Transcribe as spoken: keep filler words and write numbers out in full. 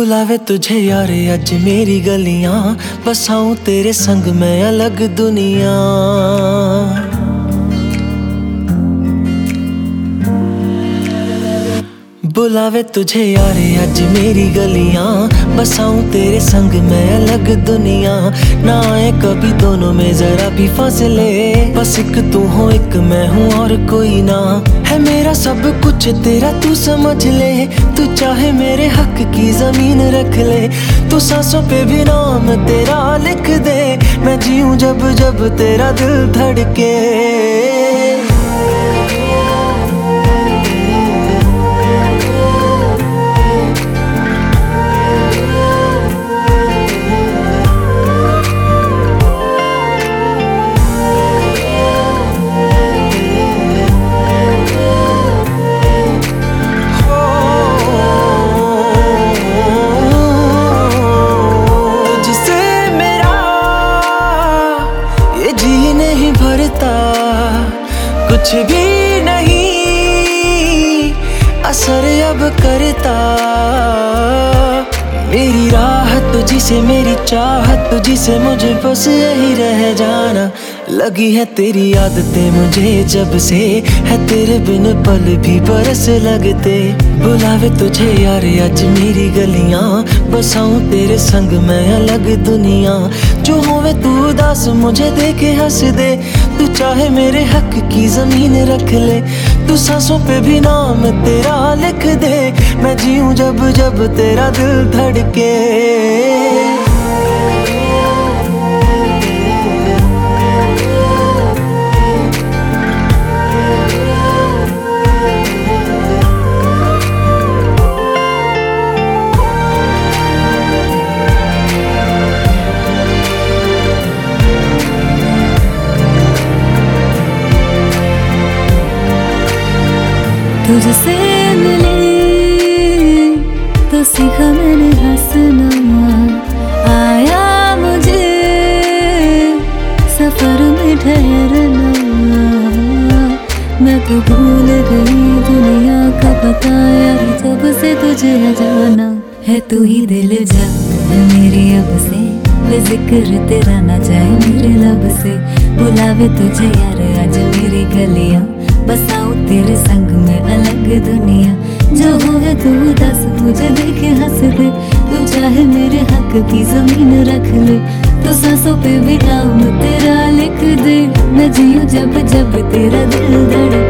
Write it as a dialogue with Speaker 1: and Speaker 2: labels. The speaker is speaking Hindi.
Speaker 1: बुलावे तुझे यारे अज मेरी गलियां, बसाऊं तेरे संग मैं अलग दुनिया। बुलावे तुझे यारे अज मेरी गलियां, बसाऊं तेरे संग मैं अलग दुनिया। ना आए कभी दोनों में जरा भी फासले, बस एक तू हो एक मैं हूँ और कोई ना। है मेरा सब कुछ तेरा तू समझ ले, तू चाहे मेरे हक की जमीन रख ले। तू सांसों पे भी नाम तेरा लिख दे, मैं जीऊं जब जब तेरा दिल धड़के। कुछ भी नहीं असर अब करता, मेरी राह तुझी से मेरी चाहत तुझी से, मुझे बस यही रह जाना। लगी है तेरी आदतें मुझे जब से, है तेरे बिन पल भी बरस लगते। बुलावे तुझे यार अज मेरी गलियां, बसाऊं तेरे संग मैं अलग दुनिया। जो होवे तू उदास मुझे देखे हंस दे, तू चाहे मेरे हक की जमीन रख ले। तू सांसों पे भी नाम तेरा लिख दे, मैं जीऊं जब जब तेरा दिल धड़के।
Speaker 2: तुझसे मिली तो सीखा मैंने हंसना, आया मुझे सफर में ठहरना। मैं तो भूल गई दुनिया का पता यार, जब से तुझे जाना है। तू ही दिल जा मेरी अब से, बेजिक्र तेरा ना जाए मेरे लब से। बुलावे तुझे यार आज मेरी गलियां, बसाऊं तेरे संग में अलग दुनिया। जो होवे तू दस मुझे देखे हंस दे, तू चाहे मेरे हक की जमीन रख ले। तो सांसों पे भी नाम तेरा लिख दे, मैं जीऊं जब जब तेरा दिल धड़के।